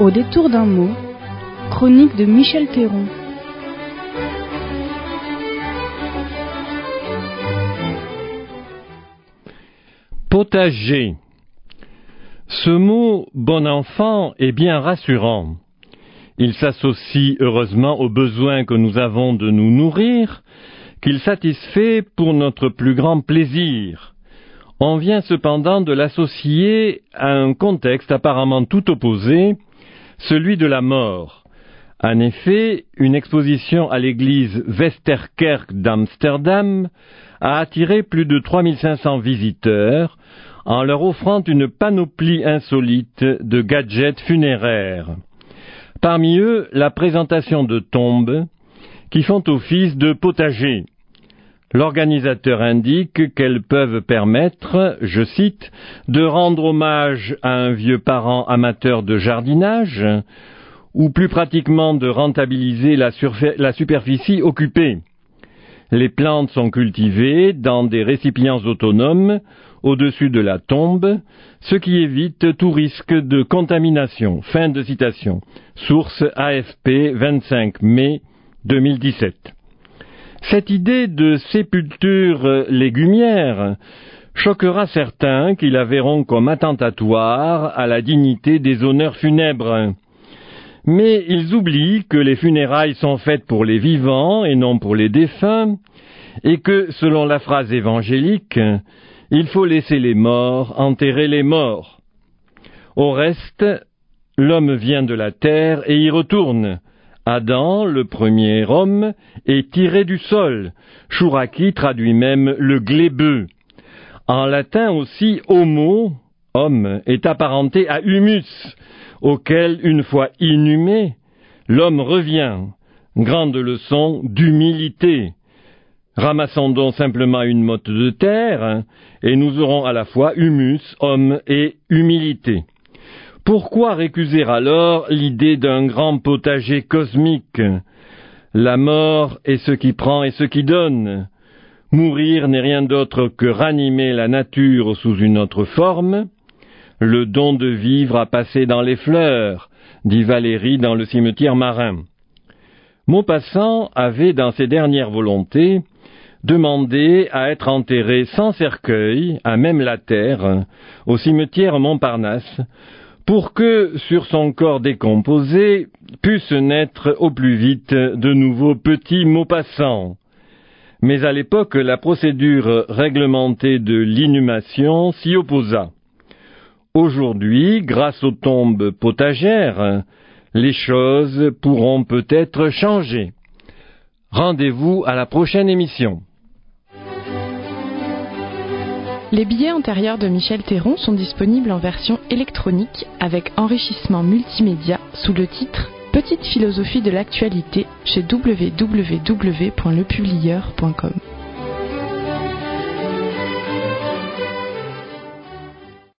Au détour d'un mot, chronique de Michel Théron. Potager. Ce mot « bon enfant » est bien rassurant. Il s'associe heureusement au besoin que nous avons de nous nourrir, qu'il satisfait pour notre plus grand plaisir. On vient cependant de l'associer à un contexte apparemment tout opposé, celui de la mort. En effet, une exposition à l'église Westerkerk d'Amsterdam a attiré plus de 3500 visiteurs en leur offrant une panoplie insolite de gadgets funéraires. Parmi eux, la présentation de tombes qui font office de potager. L'organisateur indique qu'elles peuvent permettre, je cite, de rendre hommage à un vieux parent amateur de jardinage, ou plus pratiquement de rentabiliser la superficie occupée. Les plantes sont cultivées dans des récipients autonomes au-dessus de la tombe, ce qui évite tout risque de contamination. Fin de citation. Source AFP 25 mai 2017. Cette idée de sépulture légumière choquera certains qui la verront comme attentatoire à la dignité des honneurs funèbres. Mais ils oublient que les funérailles sont faites pour les vivants et non pour les défunts, et que, selon la phrase évangélique, il faut laisser les morts enterrer les morts. Au reste, l'homme vient de la terre et y retourne. Adam, le premier homme, est tiré du sol. Chouraki traduit même le glébeux. En latin aussi, homo, homme, est apparenté à humus, auquel, une fois inhumé, l'homme revient. Grande leçon d'humilité. Ramassons donc simplement une motte de terre, et nous aurons à la fois humus, homme et humilité. Pourquoi récuser alors l'idée d'un grand potager cosmique? La mort est ce qui prend et ce qui donne. Mourir n'est rien d'autre que ranimer la nature sous une autre forme. Le don de vivre a passé dans les fleurs, dit Valérie dans le cimetière marin. Maupassant avait, dans ses dernières volontés, demandé à être enterré sans cercueil, à même la terre, au cimetière Montparnasse, pour que, sur son corps décomposé, puissent naître au plus vite de nouveaux petits Maupassants. Mais à l'époque, la procédure réglementée de l'inhumation s'y opposa. Aujourd'hui, grâce aux tombes potagères, les choses pourront peut-être changer. Rendez-vous à la prochaine émission. Les billets antérieurs de Michel Théron sont disponibles en version électronique avec enrichissement multimédia sous le titre « Petite philosophie de l'actualité » chez www.lepublieur.com.